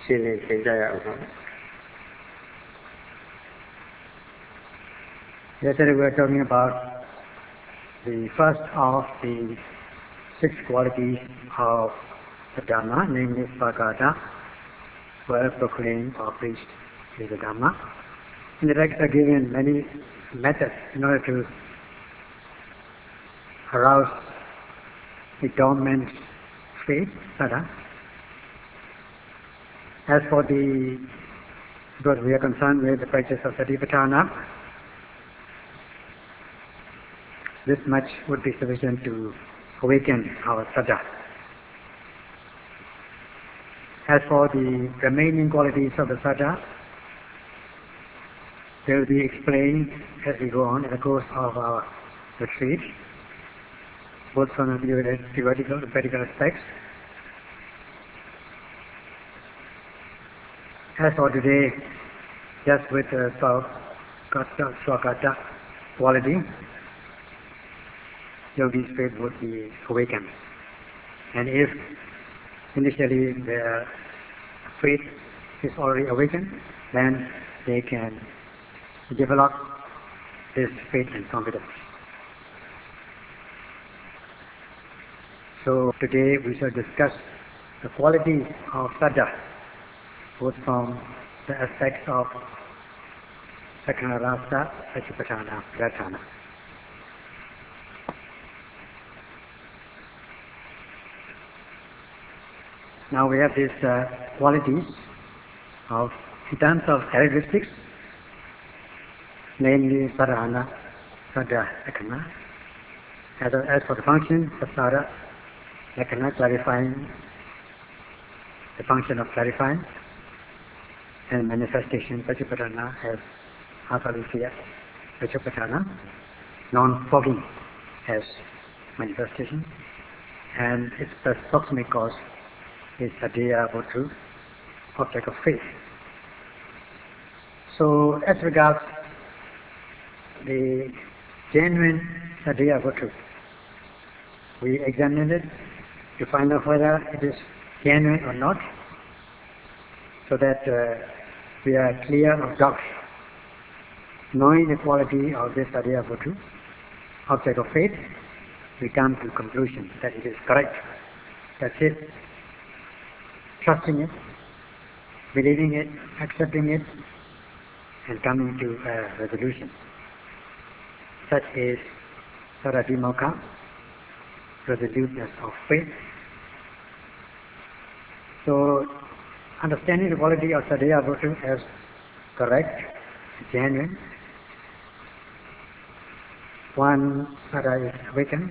Yesterday we were talking about the first of the 6 qualities of the Dhamma, namely Svagata, well proclaimed or preached is the Dhamma. In the text are given many methods in order to arouse the dormant faith, Sada. As for because we are concerned with the practice of Satipatthana, this much would be sufficient to awaken our Sada. As for the remaining qualities of the Sada, they will be explained as we go on in the course of our retreat, both from the theoretical and practical aspects. As for today, just with the Swagata quality, yogi's faith would be awakened. And if initially their faith is already awakened, then they can develop this faith and confidence. So today we shall discuss the qualities of Sada, both from the aspects of Sakkhana Rasa, Satipatthana, Pratana. Now we have these qualities in terms of characteristics, namely Sarana, Sada, Lakkhana. As for the function, Sada, Lakkhana, clarifying, the function of clarifying, and manifestation, Satipatthana, as Akalisiya, Satipatthana, non-fogging as manifestation, and its proximate cause is Sadeya Votru, object of faith. So, as regards the genuine Sadeya Votru, we examined it to find out whether it is genuine or not, so that we are clear of doubt. Knowing the quality of this Sadeya Votru, object of faith, we come to the conclusion that it is correct. That's it. Trusting it, believing it, accepting it, and coming to a resolution. Such is Saradhimokha, resoluteness of faith. So, understanding the quality of Sadeya Votru as correct, genuine, one Sada is awakened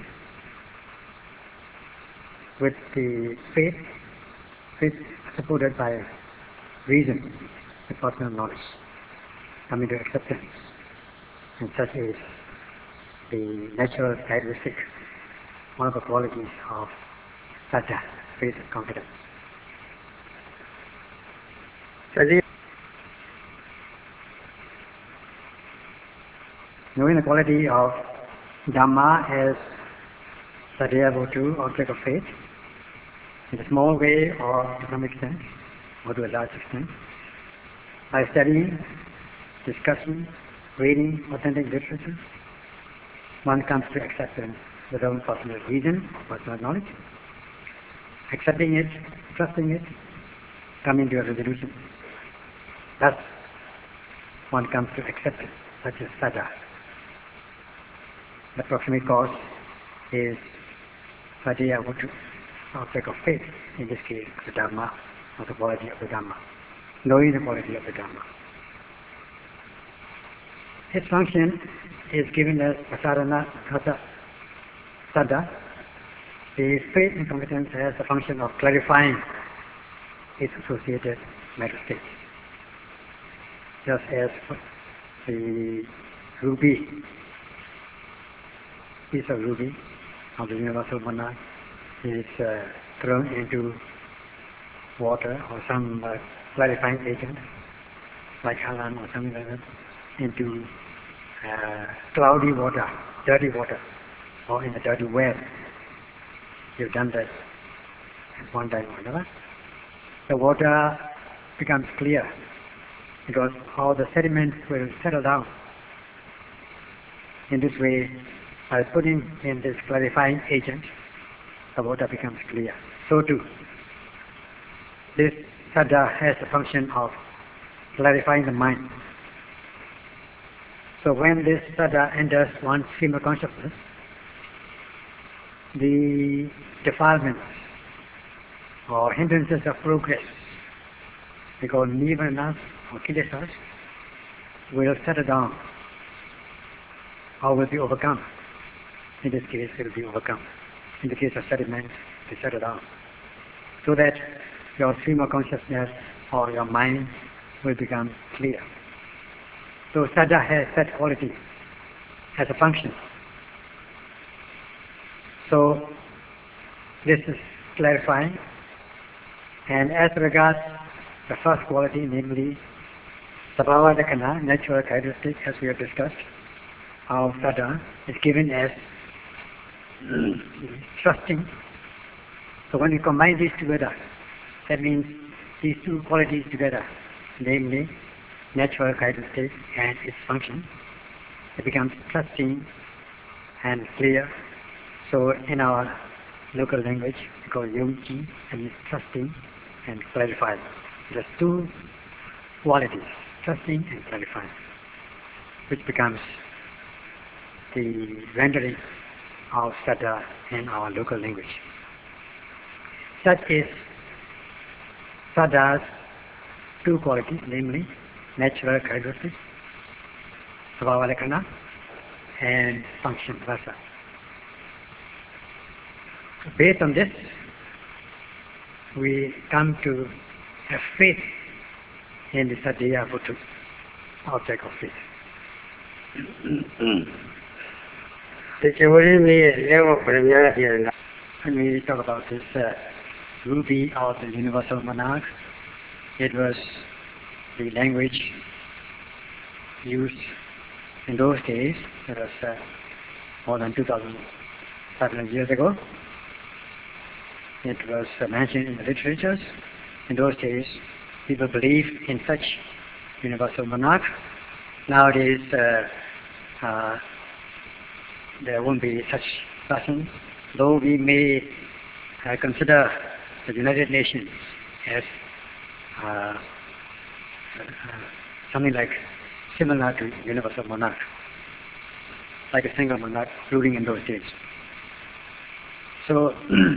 with the faith supported by reason, the personal knowledge, coming to acceptance. And such is the natural characteristic, one of the qualities of Sada, faith and confidence. Knowing the quality of Dhamma as Sadeya Votru, object of faith, in a small way or to some extent, or to a large extent, by studying, discussing, reading authentic literature, one comes to acceptance with own personal reason, personal knowledge, accepting it, trusting it, coming to a resolution. Thus, one comes to acceptance, such as Sada. The proximate cause is Sadeya Votru, object of faith, in this case the Dhamma, or the quality of the Dhamma, knowing the quality of the Dhamma. Its function is given as Prasarana Rasa Sada. The faith and confidence has the function of clarifying its associated mental states. Just as the piece of ruby of the universal monarch is thrown into water or some clarifying agent, like halan or something like that, into cloudy water, dirty water, or in a dirty well. You've done that at one time or another. The water becomes clear, because all the sediments will settle down. In this way, by putting in this clarifying agent, the water becomes clear. So too, this saddha has the function of clarifying the mind. So when this saddha enters one's stream of consciousness, the defilements or hindrances of progress, we call nirvanas or kilesas, will settle down or will be overcome. In this case, it will be overcome. In the case of sediment, they settle down. So that your stream of consciousness or your mind will become clear. So saddha has that quality as a function. So this is clarifying. And as regards the first quality, namely sabhava lakkhana, natural characteristic, as we have discussed, of saddha is given as trusting. So when you combine these together, that means these two qualities together, namely natural characteristic and its function, it becomes trusting and clear. So in our local language, we call yogji, and it's trusting and clarifying. There's two qualities, trusting and clarifying, which becomes the rendering of saddha in our local language. Such is saddha's two qualities, namely natural characteristics, sabhava lakkhana, and function, rasa. Based on this, we come to have faith in the saddhya Buddha, object of faith. When we talk about this ruby of the universal monarch, it was the language used in those days. That was more than 2,500 years ago. It was mentioned in the literatures. In those days, people believed in such universal monarch. Nowadays, there won't be such person, though we may consider the United Nations as something like similar to universal monarch, like a single monarch ruling in those days. So,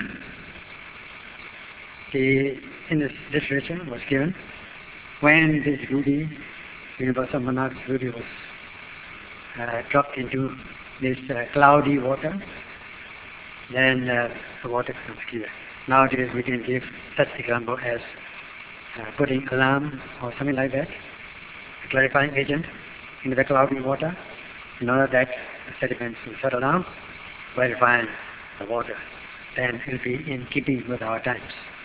in this literature was given, when this ruby, universal monarch ruby, was dropped into this cloudy water, then the water becomes clear. Nowadays we can give such example as putting alarm or something like that, a clarifying agent into the cloudy water, in order that the sediments will settle down, clarifying the water. Then it will be in keeping with our times.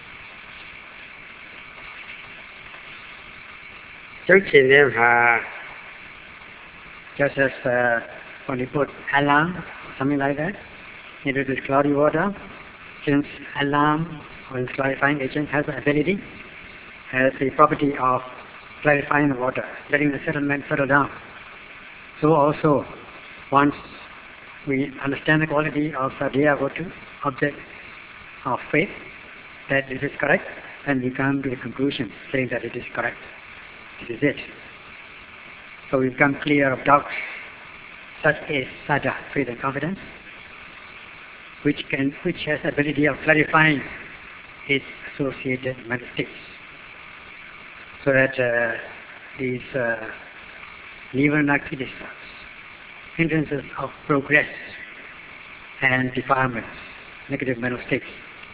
Just as when you put alarm, something like that, into this cloudy water, since alarm or this clarifying agent has the ability, has the property of clarifying the water, letting the sediment settle down. So also, once we understand the quality of saddhya Buddha, object of faith, that this is correct, then we come to the conclusion saying that it is correct. This is it. So we become clear of doubts, such as saddha, faith and confidence, which has the ability of clarifying its associated mental states. So that these nirvana kilesas, hindrances of progress and defilements, negative mental states,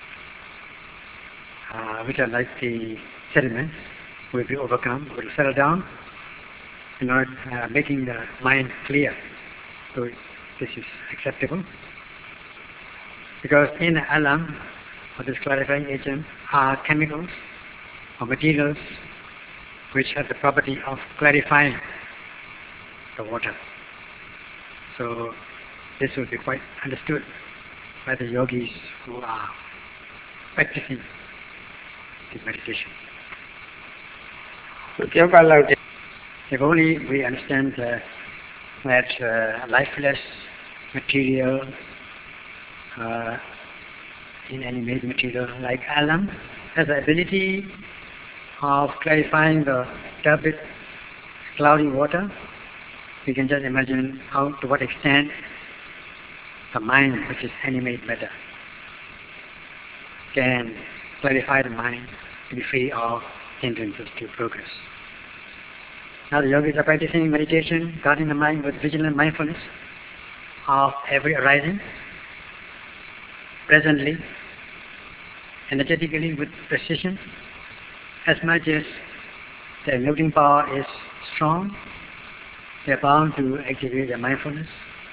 which are like the sediments, will be overcome, will settle down, in order making the mind clear. So this is acceptable. Because in alarm, or this clarifying agent, are chemicals or materials which have the property of clarifying the water. So this will be quite understood by the yogis who are practicing this meditation. If only we understand that lifeless material, inanimate material like alam, has the ability of clarifying the turbid, cloudy water, we can just imagine to what extent the mind, which is animate matter, can clarify the mind to be free of hindrances to progress. Now the yogis are practicing meditation, guarding the mind with vigilant mindfulness of every arising, presently, energetically with precision. As much as their noting power is strong, they are bound to activate their mindfulness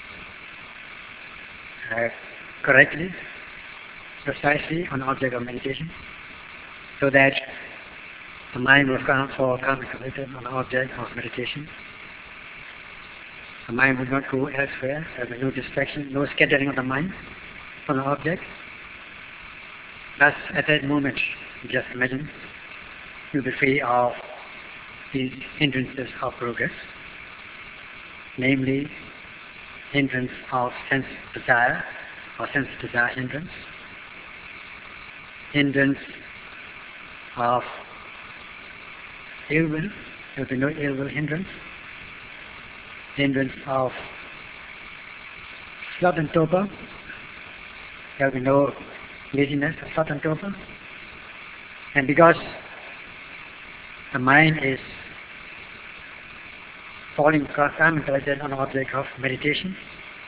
correctly, precisely on the object of meditation, so that the mind will fall calm and collected on the object of meditation. The mind will not go elsewhere. There will be no distraction, no scattering of the mind from the object. Thus, at that moment, just imagine, you'll be free of these hindrances of progress, namely hindrance of sense desire or sense desire hindrance, hindrance of ill will, there will be no ill will hindrance, hindrance of sloth and torpor, there will be no laziness of sloth and torpor. And because the mind is falling calm and collected on the object of meditation,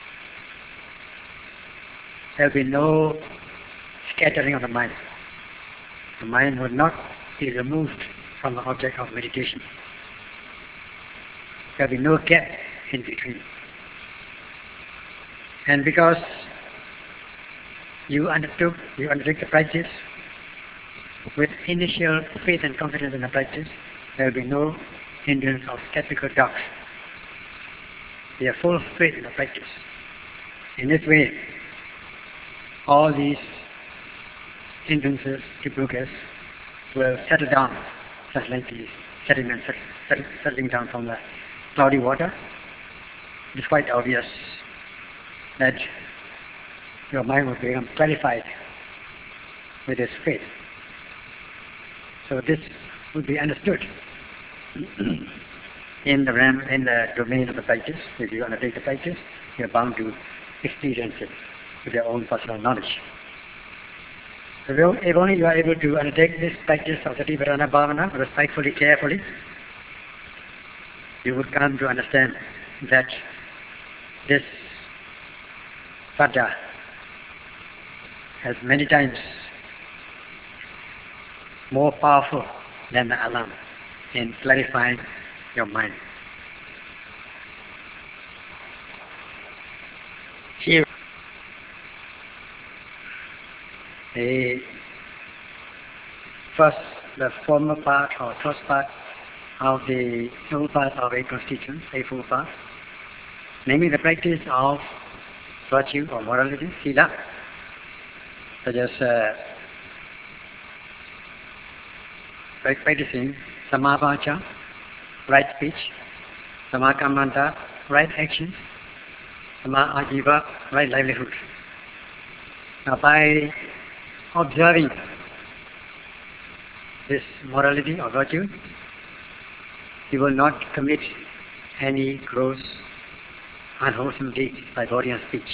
there will be no scattering of the mind. The mind will not be removed from the object of meditation. There will be no gap in between. And because you undertook the practice with initial faith and confidence in the practice, there will be no hindrance of skeptical doubt. We have full faith in the practice. In this way, all these hindrances to progress will settle down, just like the sediment settling down from the cloudy water. It is quite obvious that your mind will become clarified with this faith. So this would be understood in the domain of the practice. If you undertake the practice, you are bound to experience it with your own personal knowledge. So if only you are able to undertake this practice of Satipatthana Bhavana respectfully, carefully, you would come to understand that this Saddha has many times more powerful than the alarm in clarifying your mind. Here, the former part or first part of the noble part of a constituent, eightfold path, namely the practice of virtue or morality, sila, such as practicing samavacha, right speech, samakamanta, right action, samaajiva, right livelihood. Now by observing this morality or virtue, you will not commit any gross, unwholesome deeds by body and speech.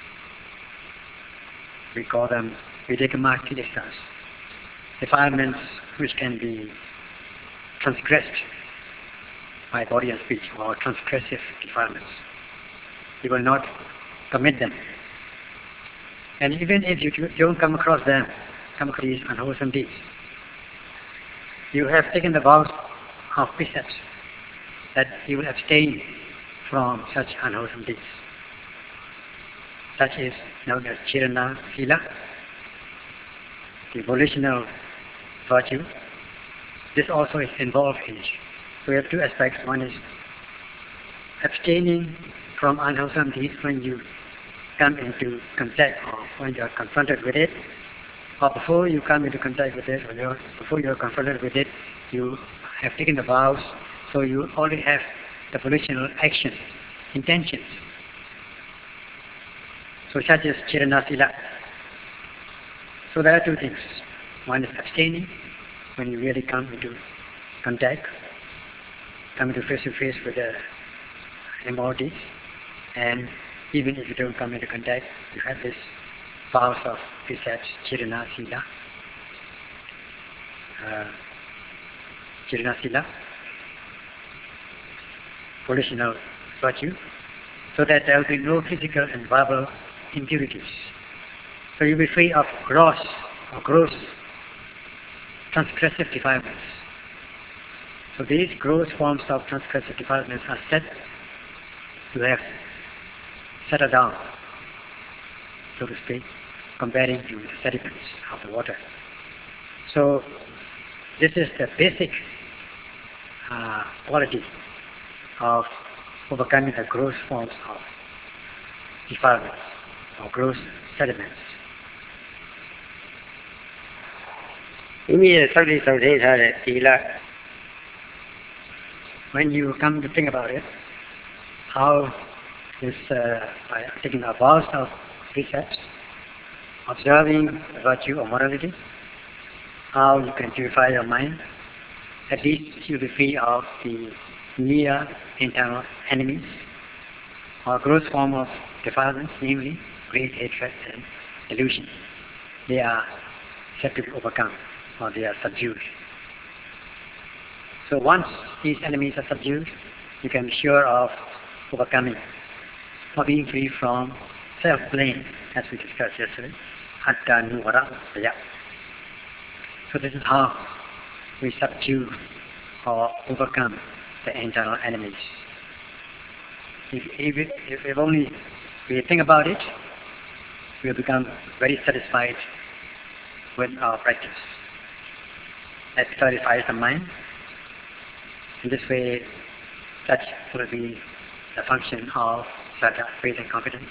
We call them videkama kilesas, defilements which can be transgressed by body and speech, or transgressive defilements. You will not commit them. And even if you don't come across these unwholesome deeds, you have taken the vows of precepts that you will abstain from such unwholesome deeds. Such is known as Chirana Sila, the volitional virtue. This also is involved in it. So we have two aspects. One is abstaining from unwholesome deeds when you come into contact or when you are confronted with it. or before you come into contact with it, or before you're confronted with it, you have taken the vows, so you already have the volitional action, intentions. So such as Chirana Sila. So there are two things. One is abstaining, when you really come into contact, come into face-to-face with the embodies, and even if you don't come into contact, you have this vows of precepts, Chirana Sila. Chirana Sila, volitional virtue, so that there will be no physical and verbal impurities. So you'll be free of gross transgressive defilements. So these gross forms of transgressive defilements are said to have settled down, so to speak, comparing to the sediments of the water. So this is the basic quality of overcoming the gross forms of defilements or gross sediments. When you come to think about it, how is by taking a vows of precepts, observing virtue or morality, how you can purify your mind, at least you'll be free of the near internal enemies, or gross form of defilements, namely great hatred and delusion. They are said to be overcome, or they are subdued. So once these enemies are subdued, you can be sure of overcoming, or being free from self-blame, as we discussed yesterday, Atta Nuvara Saya. So this is how we subdue or overcome the internal enemies. If only we think about it, we'll become very satisfied with our practice. That clarifies the mind. In this way, such will be the function of Saddha, faith and confidence.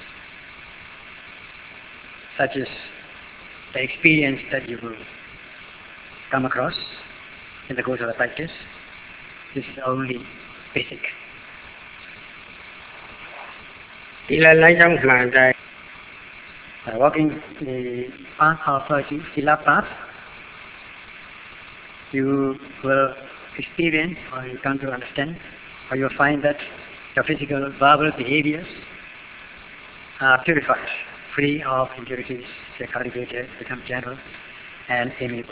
Such is the experience that you will come across in the course of the practice. This is only basic. By walking the path of virtue, Sila path, you will experience, or you come to understand, or you'll find that your physical, verbal behaviors are purified, free of impurities, they're cultivated, become gentle and amiable.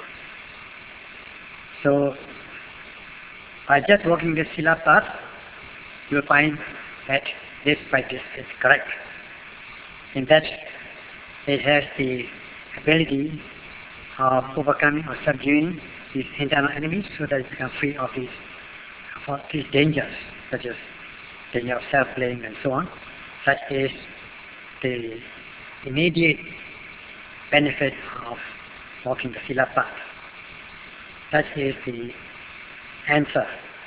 So, by just walking this Sila path, you will find that this practice is correct, in that it has the ability of overcoming or subduing these internal enemies, so that it becomes free of these dangers, such as danger of self-blame and so on. Such is the immediate benefit of walking the Sila path. Such is the answer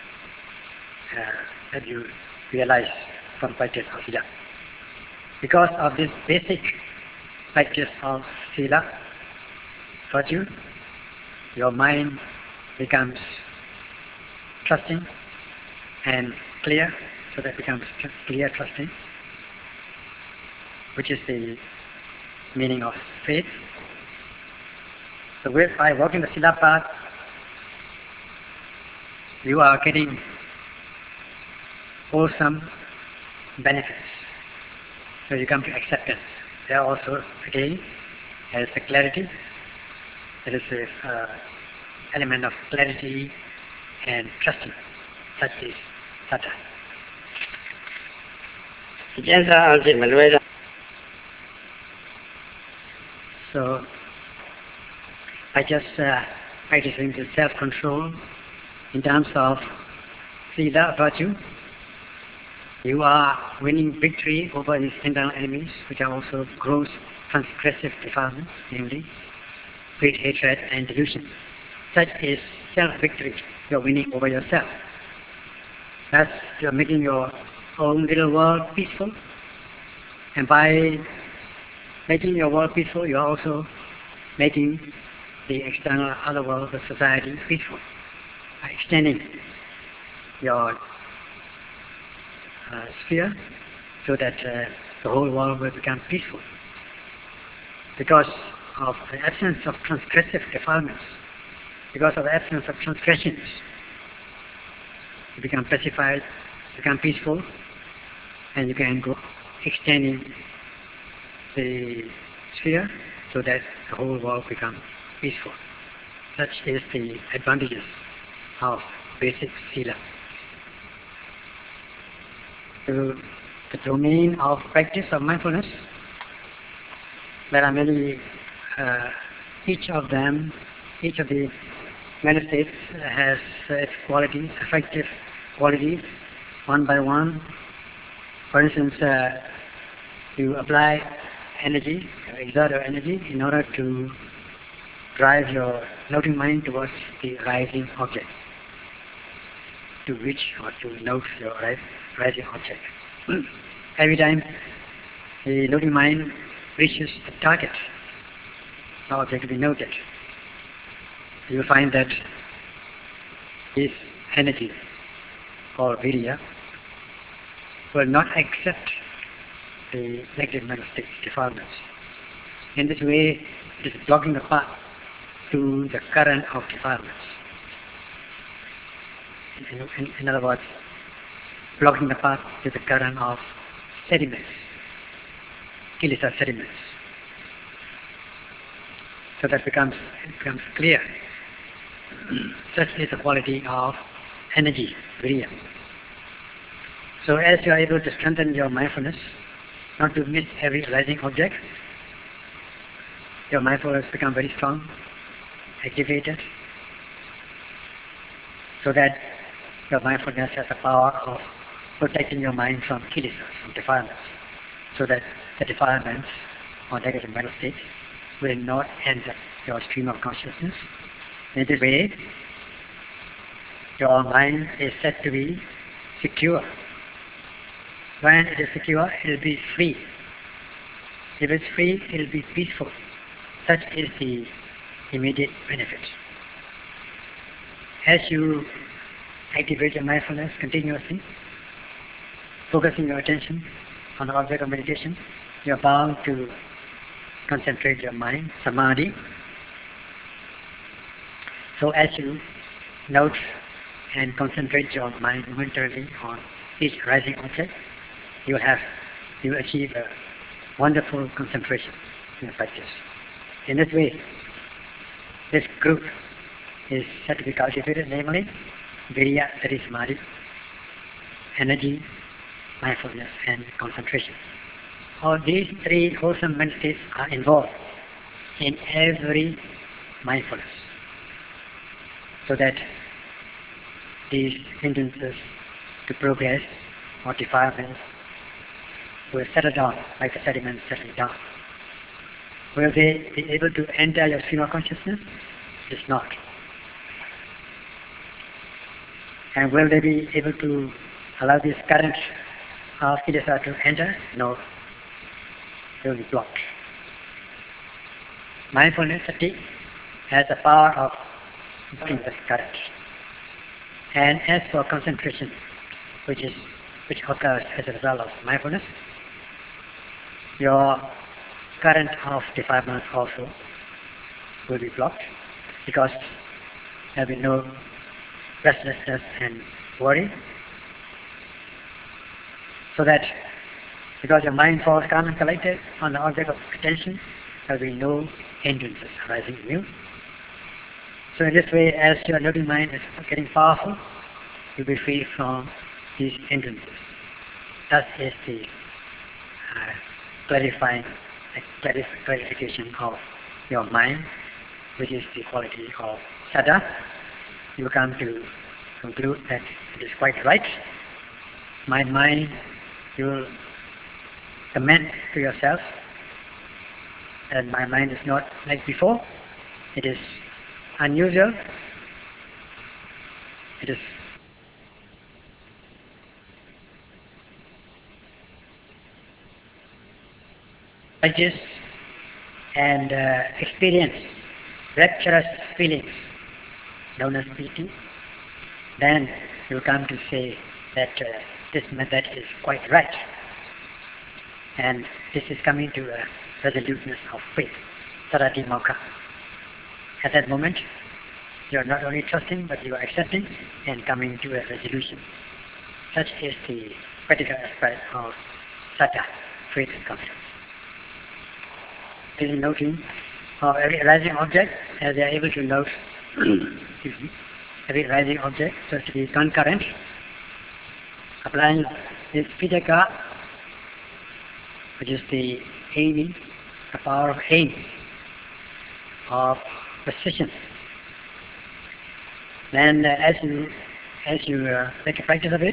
that you realize from practice of Sila. Because of this basic practice of Sila, virtue, your mind becomes trusting and clear, so that it becomes clear, trusting, which is the meaning of faith. So by walking the Sila path, you are getting wholesome benefits. So you come to acceptance. There also, again, has the clarity. There is an element of clarity and trusting. Such is Saddha. So, by just practicing the self-control in terms of Sila virtue, you are winning victory over these internal enemies, which are also gross transgressive defilements, namely great hatred and delusion. Such is self-victory. You are winning over yourself. Thus, you are making your own little world peaceful, and by making your world peaceful, you are also making the external other world, the society, peaceful, by extending your sphere so that the whole world will become peaceful. Because of the absence of transgressive defilements, because of the absence of transgressions, you become pacified, become peaceful, and you can go extending the sphere so that the whole world becomes peaceful. Such is the advantages of basic sila. To the domain of practice of mindfulness, there are many, each of the many states has its qualities, effective qualities, one by one. For instance, you apply energy, exert your energy in order to drive your noting mind towards the rising object, to reach or to note your rising object. Every time the noting mind reaches the target, the object to be noted, you will find that this energy, or virya, will not accept the negative mental state defilements. In this way, it is blocking the path to the current of defilements. In other words, blocking the path to the current of sediments, kilesa sediments. So that becomes clear. Such is the quality of energy, virya. So as you are able to strengthen your mindfulness, not to miss every arising object, your mindfulness becomes very strong, activated, so that your mindfulness has the power of protecting your mind from kilesas, from defilements, so that the defilements or negative mental states will not enter your stream of consciousness. In this way, your mind is said to be secure. When it is secure, it will be free. If it's free, it will be peaceful. Such is the immediate benefit. As you activate your mindfulness continuously, focusing your attention on the object of meditation, you are bound to concentrate your mind, samadhi. So as you note and concentrate your mind momentarily on each rising object, you achieve a wonderful concentration in practice. In this way, this group is said to be cultivated, namely virya, that is samadhi, energy, mindfulness, and concentration. All these three wholesome mental states are involved in every mindfulness, so that these hindrances to progress or defilements will settle down like the sediments settling down. Will they be able to enter your stream of consciousness? It is not. And will they be able to allow this current of kilesa to enter? No. They will be blocked. Mindfulness, sati, has the power of blocking this current. And as for concentration, which occurs as a result of mindfulness, your current of defilements also will be blocked, because there will be no restlessness and worry. So that, because your mind falls calm and collected on the object of attention, there will be no hindrances arising in you. So in this way, as your noting mind is getting powerful, you'll be free from these hindrances. Thus is the clarification of your mind, which is the quality of sada. You come to conclude that it is quite right. My mind, you will comment to yourself that my mind is not like before. It is unusual. It is righteous and experience rapturous feelings known as piti, then you come to say that this method is quite right. And this is coming to a resoluteness of faith, sarati mokha. At that moment, you are not only trusting, but you are accepting and coming to a resolution. Such is the practical aspect of saddha, faith and confidence. This is noting of every arising object, as they are able to note every arising object, so to be concurrent, applying this pitaka, which is the aiming, the power of aim, of precision. Then as you make a practice of it,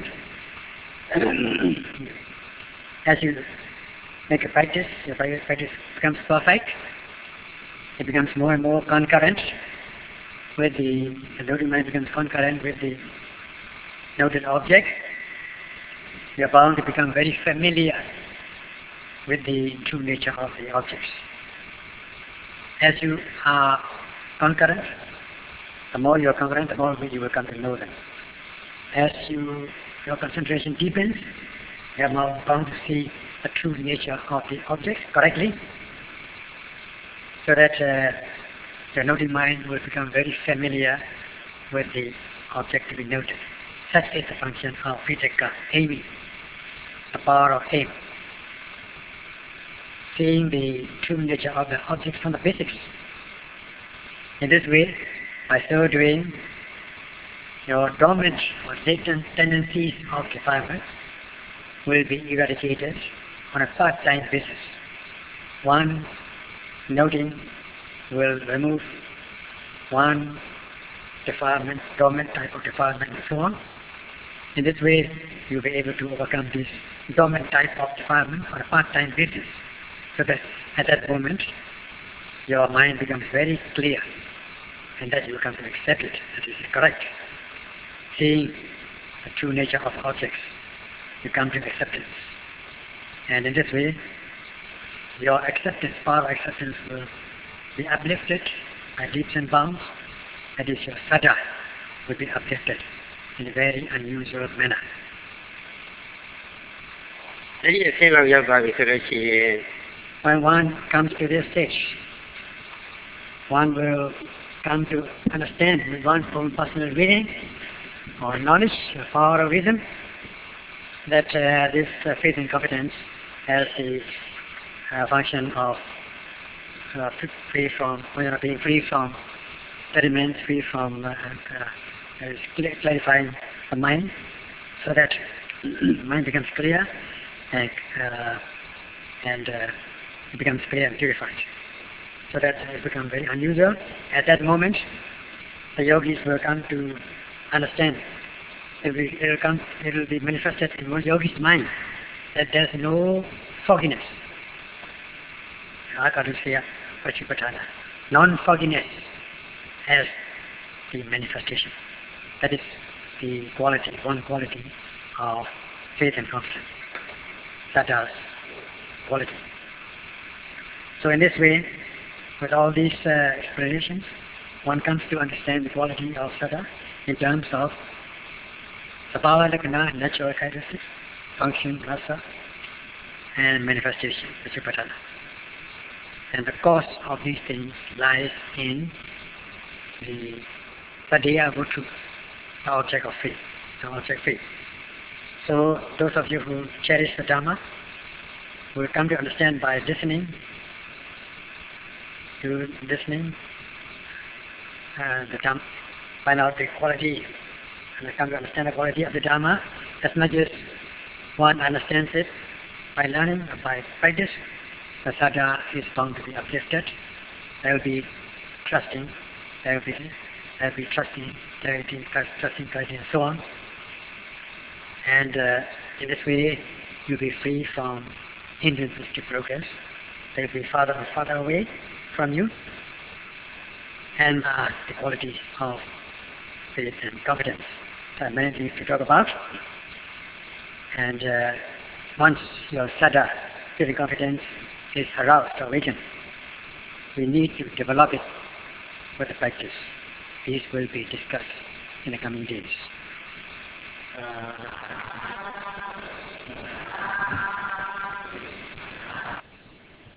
as you make a practice, your practice becomes perfect, it becomes more and more concurrent with the noted mind becomes concurrent with the noted object. You are bound to become very familiar with the true nature of the objects. As you are concurrent, the more you are concurrent, the more you will come to know them. As your concentration deepens, you are now bound to see the true nature of the objects correctly, so that the noting mind will become very familiar with the object to be noted. Such is the function of vitakka, aiming, the power of aim. Seeing the true nature of the object from the basics. In this way, by so doing, your dormant or latent tendencies of defilement will be eradicated on a part-time basis. One noting will remove one defilement, dormant type of defilement, and so on. In this way, you'll be able to overcome this dormant type of defilement on a part-time basis, so that at that moment, your mind becomes very clear, and that you will come to accept it, that is correct. Seeing the true nature of objects, you come to acceptance. And in this way, your acceptance, power of acceptance will be uplifted by leaps and bounds. That is, your saddha will be uplifted in a very unusual manner. When one comes to this stage, one will come to understand with one's own personal reading or knowledge, the power of reason, that this faith and confidence has the function of being free from impediments, free from clarifying the mind, so that the mind becomes clear and it becomes clear and purified. So that it becomes very unusual. At that moment, the yogis will come to understand. It will be manifested in one yogi's mind that there is no fogginess. Non-fogginess as the manifestation. That is the quality, one quality of faith and confidence. Saddha's quality. So in this way, with all these explanations, one comes to understand the quality of saddha in terms of sabhava lakkhana, natural characteristics, function, rasa, and manifestation, Satipatthana. And the cause of these things lies in the Sadeya Vuttu, the object of faith, the object faith. So those of you who cherish the Dhamma will come to understand by listening, the Dhamma, find out the quality, and come to understand the quality of the Dhamma as much as one understands it by learning or by practice. The saddha is bound to be uplifted. There will be trusting, there will be trusting, clarity, and so on. And in this way, you'll be free from hindrances to progress. They will be farther and farther away from you. And the qualities of faith and confidence. There are many things to talk about. And once your saddha, faith and confidence, is aroused or awakened, we need to develop it for the practice. These will be discussed in the coming days.